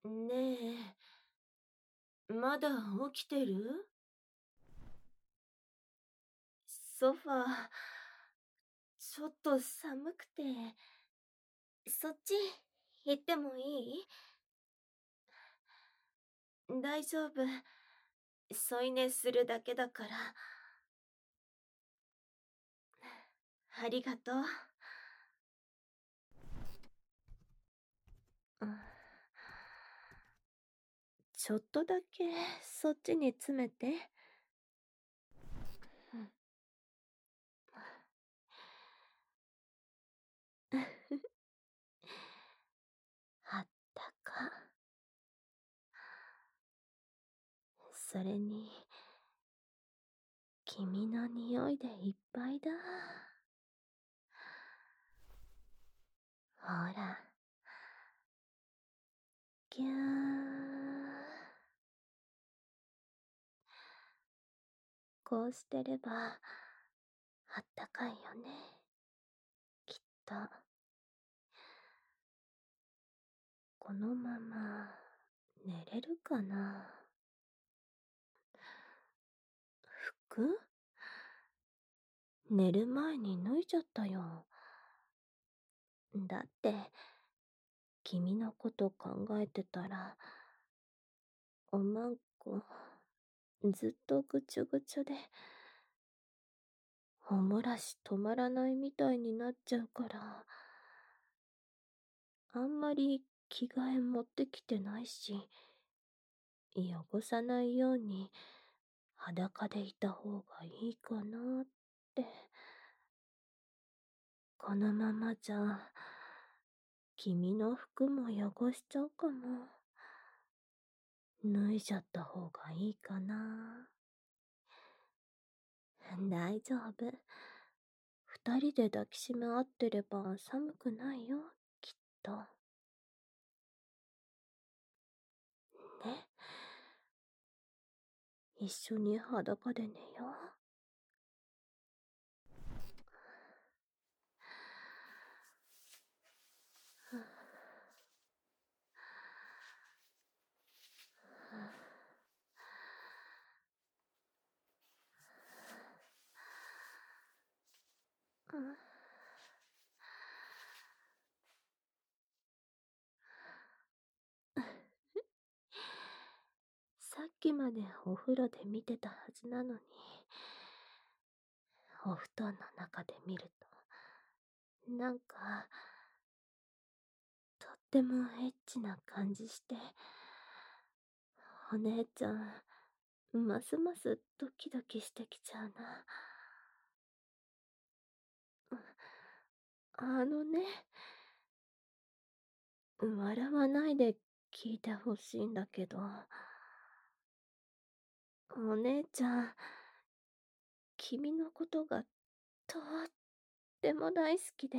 ねえ、まだ起きてる？ソファー、ちょっと寒くて、そっち行ってもいい？大丈夫。添い寝するだけだから。ありがとう。うん、ちょっとだけそっちに詰めて。うん。あったか。それに、君の匂いでいっぱいだ。ほら、ぎゅー。こうしてれば、あったかいよね。きっと。このまま、寝れるかな。服？寝る前に脱いじゃったよ。だって、君のこと考えてたら、おまんこ、ずっとぐちゅぐちゅで、おもらし止まらないみたいになっちゃうから、あんまり着替え持ってきてないし、汚さないように裸でいた方がいいかなって。このままじゃ、君の服も汚しちゃうかも。脱いじゃった方がいいかな。大丈夫。二人で抱きしめ合ってれば寒くないよ、きっと。ね。一緒に裸で寝よう。さっきまでお風呂で見てたはずなのに、お布団の中で見ると、なんか、とってもエッチな感じして、お姉ちゃん、ますますドキドキしてきちゃうな。あのね、笑わないで聞いてほしいんだけど、お姉ちゃん、君のことがとっても大好きで、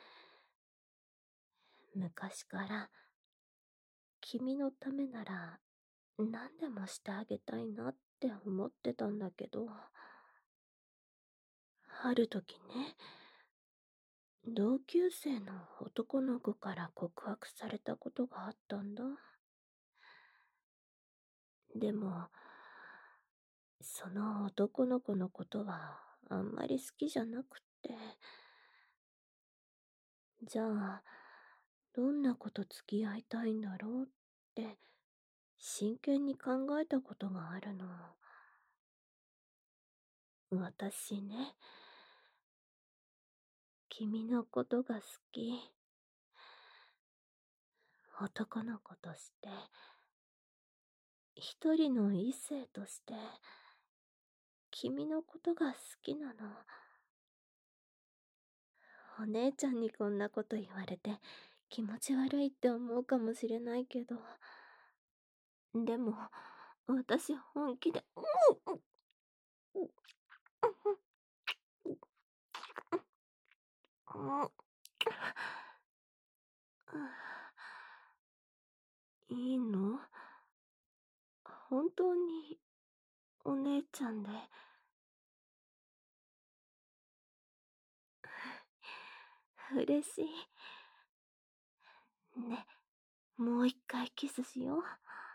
昔から君のためなら何でもしてあげたいなって思ってたんだけど、ある時ね、同級生の男の子から告白されたことがあったんだ。でも、その男の子のことはあんまり好きじゃなくって、じゃあ、どんな子と付き合いたいんだろうって真剣に考えたことがあるの。私ね、君のことが好き。男の子として、一人の異性として、君のことが好きなの。お姉ちゃんにこんなこと言われて気持ち悪いって思うかもしれないけど、でも、私本気で、いいの？本当にお姉ちゃんで。嬉しい。ね、 もう一回キスしよ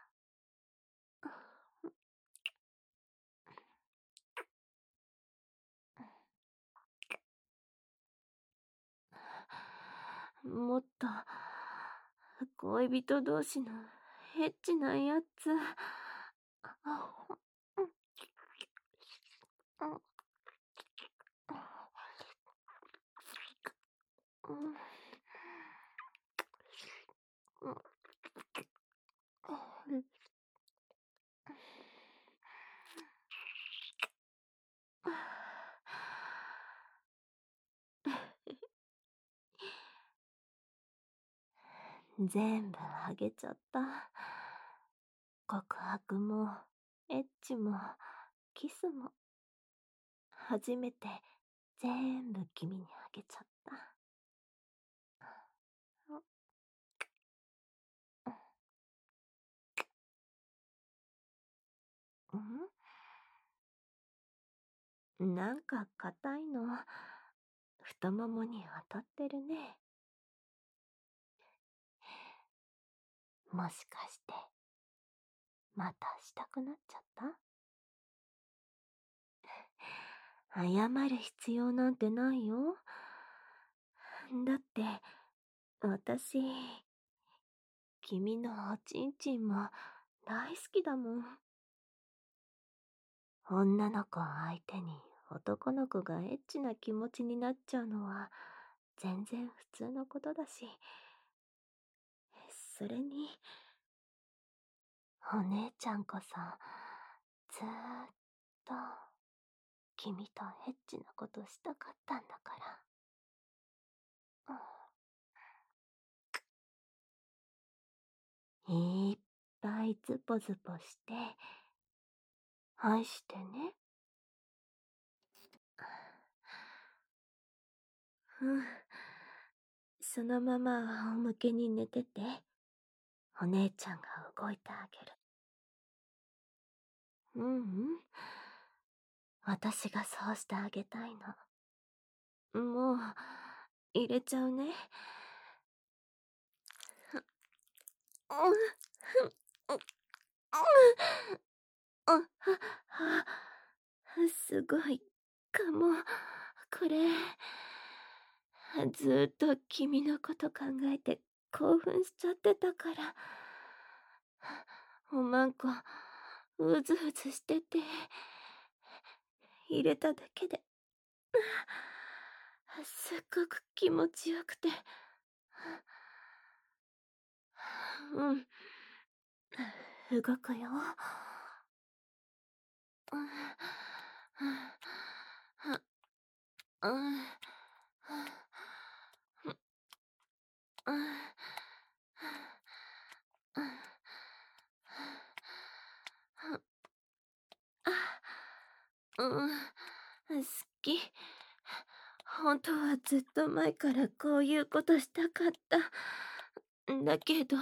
う。もっと、恋人同士のエッチなやつ。全部あげちゃった。告白も、エッチも、キスも、初めて全部君にあげちゃった。なんか硬いの、太ももに当たってるね。もしかして、またしたくなっちゃった？謝る必要なんてないよ。だって、私、君のおちんちんも大好きだもん。女の子相手に男の子がエッチな気持ちになっちゃうのは全然普通のことだし、それに、お姉ちゃんこそ、ずーっと、君とエッチなことしたかったんだから。いっぱいズポズポして、愛してね。うん。そのまま仰向けに寝てて、お姉ちゃんが動いてあげる。私がそうしてあげたいの。もう、入れちゃうね。すごいかも。これ、ずーっと君のこと考えて興奮しちゃってたから。おまんこ、うずうずしてて、入れただけで、すっごく気持ちよくて。動くよ。好き。本当はずっと前からこういうことしたかった。だけど、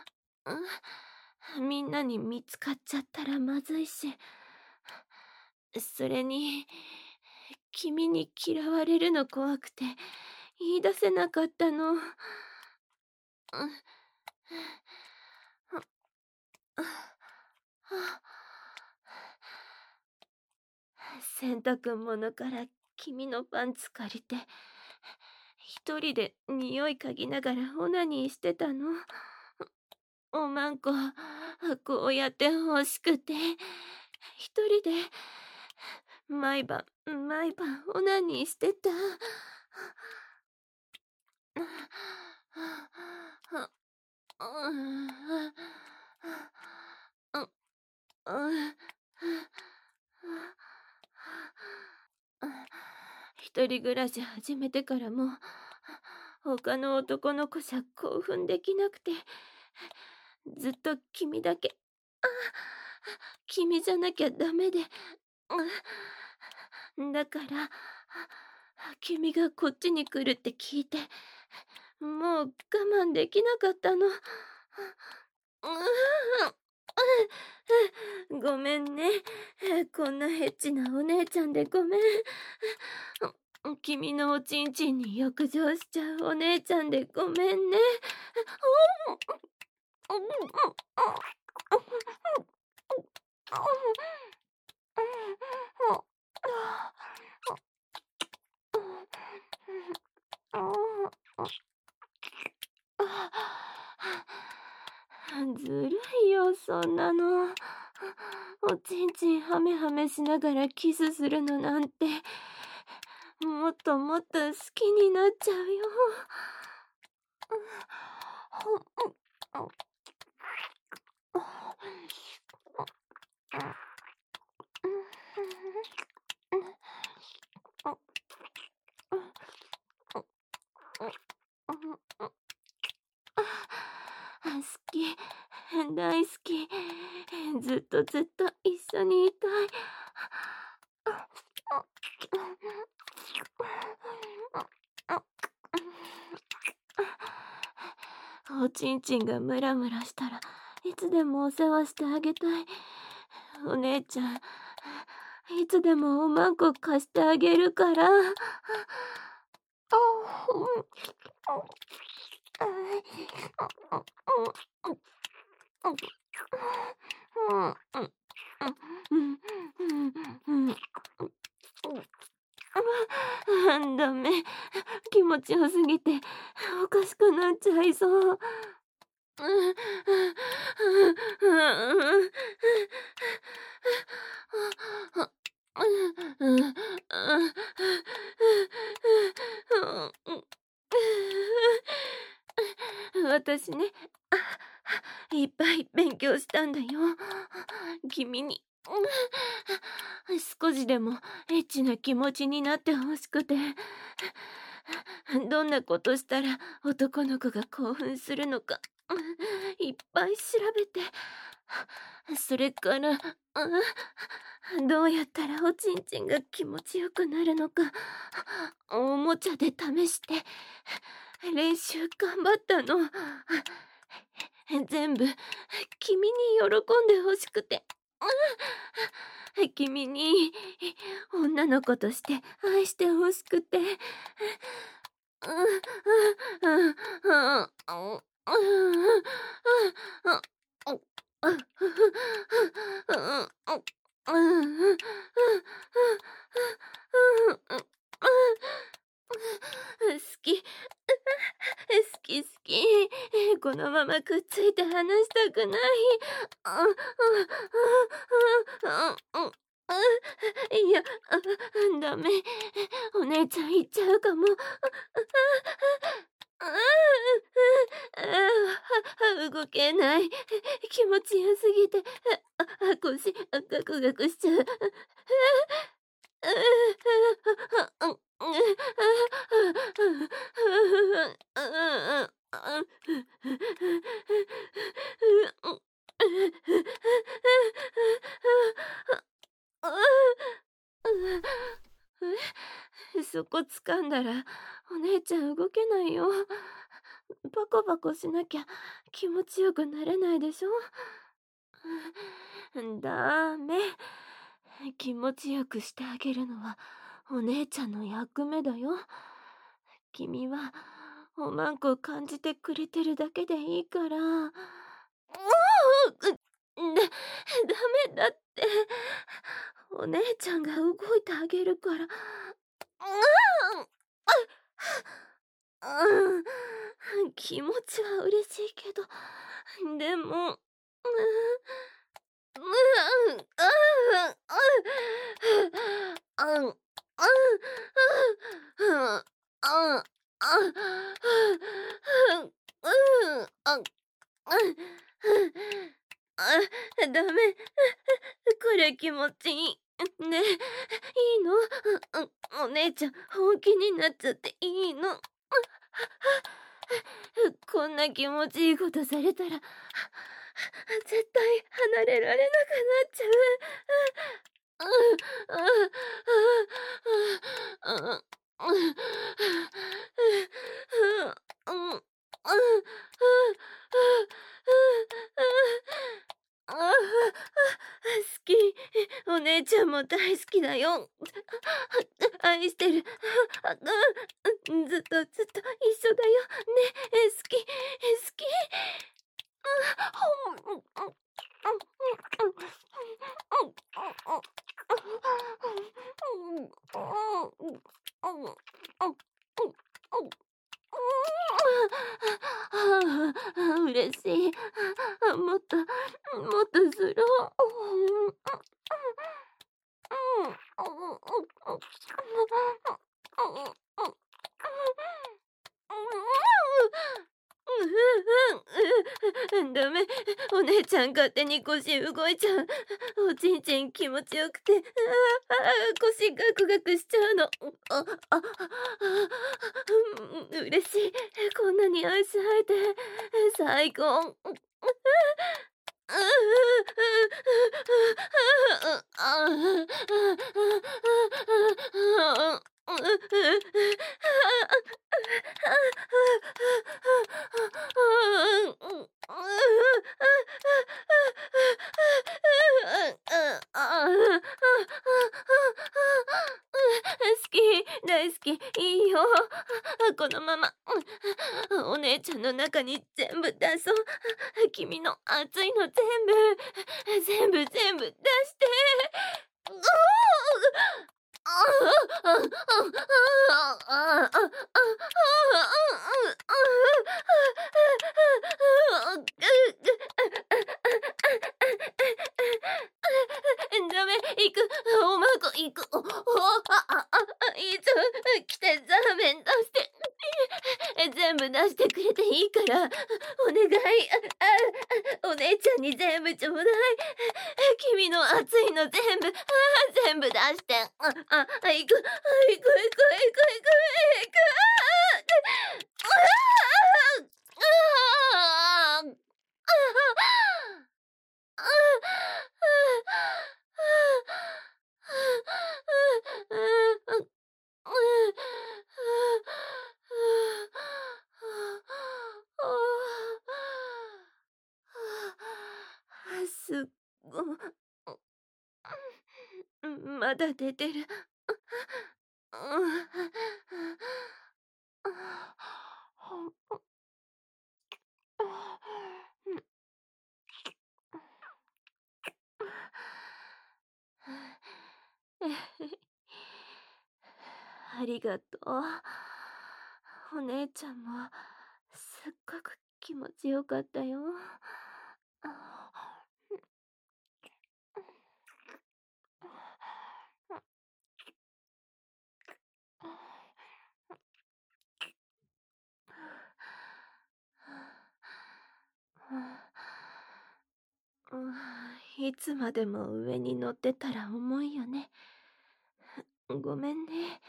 みんなに見つかっちゃったらまずいし、それに、君に嫌われるの怖くて言い出せなかったの。洗濯物から君のパンツ借りて、一人で匂い嗅ぎながらオナニーしてたの。おまんこ、こうやって欲しくて、一人で、毎晩、毎晩オナニーしてた。一人暮らし始めてからも、他の男の子じゃ興奮できなくて、ずっと君だけ、君じゃなきゃダメで、だから、君がこっちに来るって聞いて、もう我慢できなかったの。ごめんね。こんなヘッチなお姉ちゃんでごめん。君のおちんちんに浴場しちゃうお姉ちゃんでごめんね。 ずるいよ、そんなの。おちんちんハメハメしながらキスするのなんて、もっともっと好きになっちゃうよ。好き、大好き、ずっとずっと一緒にいたい。おちんちんがムラムラしたらいつでもお世話してあげたい。お姉ちゃん、いつでもおまんこ貸してあげるから。ダメ。気持ちよすぎておかしくなっちゃいそう。私ね、いっぱい勉強したんだよ。君に少しでもエッチな気持ちになってほしくて、どんなことしたら男の子が興奮するのかいっぱい調べて、それからどうやったらおちんちんが気持ちよくなるのかおもちゃで試して練習頑張ったの。全部君に喜んでほしくて、君に女の子として愛してほしくて。好き、好き好き。このままくっついて離したくない。いや、ダメ。お姉ちゃん行っちゃうかも。動けない。気持ちよすぎて、腰ガクガクしちゃう。そこ掴んだらお姉ちゃん動けないよ。パコパコしなきゃ気持ちよくなれないでしょ。ダメ。気持ちよくしてあげるのはお姉ちゃんの役目だよ。君はおまんこを感じてくれてるだけでいいから。ダメだって。お姉ちゃんが動いてあげるから。気持ちは嬉しいけど、でも、ダメ。これ気持ちいい。ねえ、いいの？お姉ちゃん本気になっちゃっていいの？こんな気持ちいいことされたら絶対離れられなくなっちゃう。好き。お姉ちゃんも大好きだよ。愛してる。ずっとずっと一緒だよ。ね、好き、好き。嬉嬉しい。もっと、もっとする。ダメ。お姉ちゃん勝手に腰動いちゃう。おちんちん気持ちよくて、腰ガクガクしちゃうの。嬉しい。こんなに愛し合えて、最高。好き、大好き、いいよ。このまま、お姉ちゃんの中に全部出そう。君の熱いの全部出して。うおダメ、行く、おまこ行く、いつ、来てザーメン出して、全部出してくれていいから、お願い、お姉ちゃんに全部ちょうだい。君の熱いの全部出して、行く、行く、すっごまだ出てる。ありがとう。お姉ちゃんもすっごく気持ちよかったよ。いつまでも上に乗ってたら重いよね。ごめんね。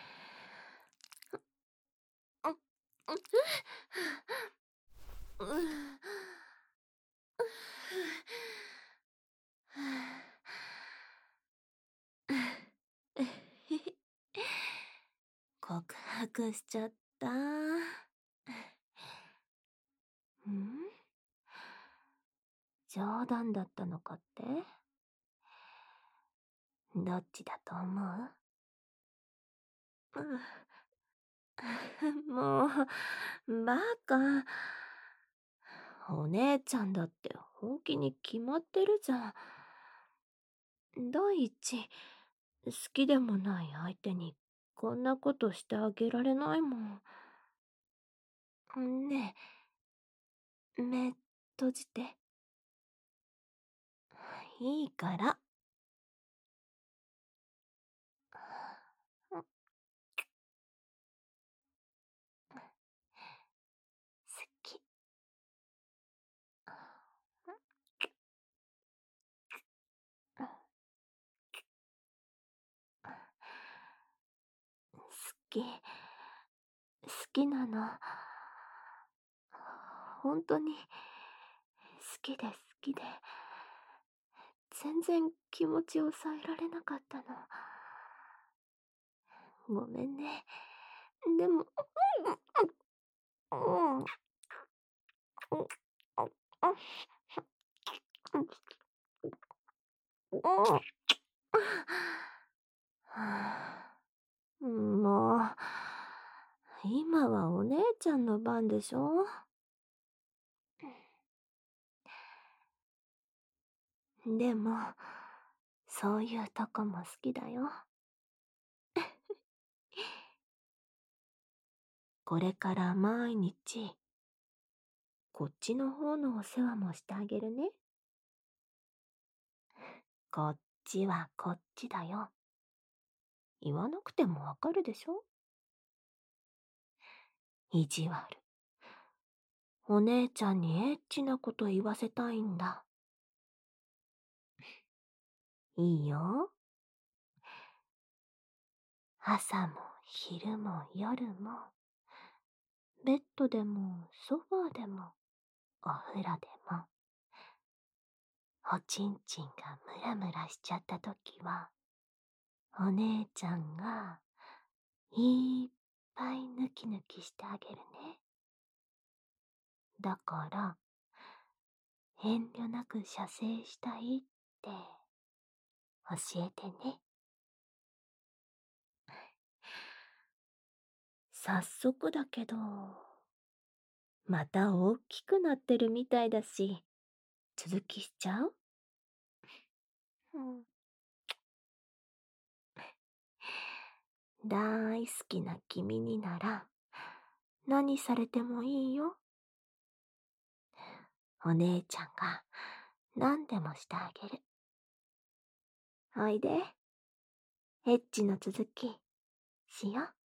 告白しちゃった。冗談だったのかって？どっちだと思う？もう、バカ。お姉ちゃんだって本気に決まってるじゃん。第一、好きでもない相手にこんなことしてあげられないもん。ねえ、目閉じて。いいから。好き。好き。好きなの。本当に好きで好きで。全然気持ちを抑えられなかったの。ごめんね。でも、うん、もう、今はお姉ちゃんの番でしょ？でも、そういうとこも好きだよ。これから毎日、 こっちの方のお世話もしてあげるね。こっちはこっちだよ。言わなくてもわかるでしょ？意地悪。お姉ちゃんにエッチなこと言わせたいんだ。いいよ。朝も昼も夜も、ベッドでもソファーでもお風呂でも、おちんちんがムラムラしちゃったときは、お姉ちゃんがいっぱいヌキヌキしてあげるね。だから、遠慮なく射精したいって教えてね。早速だけど、また大きくなってるみたいだし、続きしちゃう？うん。大好きな君になら、何されてもいいよ。お姉ちゃんが何でもしてあげる。おいで、エッチの続きしよう。